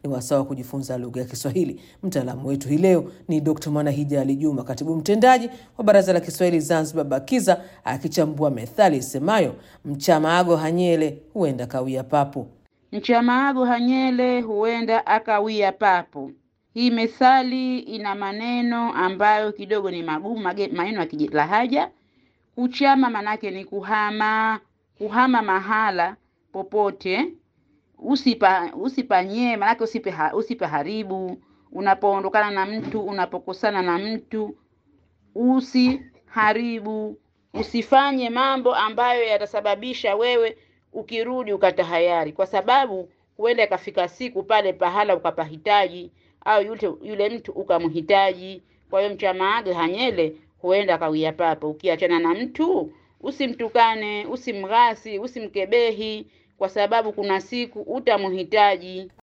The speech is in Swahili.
ni wasaa wa kujifunza lugha ya Kiswahili. Mtaalamu wetu hii leo ni Dr. Mwanahija Ali Juma, katibu mtendaji wa Baraza la Kiswahili Zanzibar BAKIZA, akichambua methali isemayo mchamaago hanyele huenda kawia papo. Mchamaago hanyele huenda akawia papo. Hii methali ina maneno ambayo kidogo ni magumu, maneno ya kilahaja. Kuchama manake ni kuhama mahala popote. Usipanye manake usipaharibu. Unapoondokana na mtu, unapokosana na mtu, usiharibu. Usifanye mambo ambayo yatasababisha wewe ukirudi ukatahayari, kwa sababu huenda ikafika siku pale pahala ukapahitaji au yule mtu ukamhitaji. Kwa hiyo mchamaago hanyele huenda kawia papo. Ukiachana na mtu, usimtukane, usimghasi, usimkebehi, kwa sababu kuna siku utamhitaji.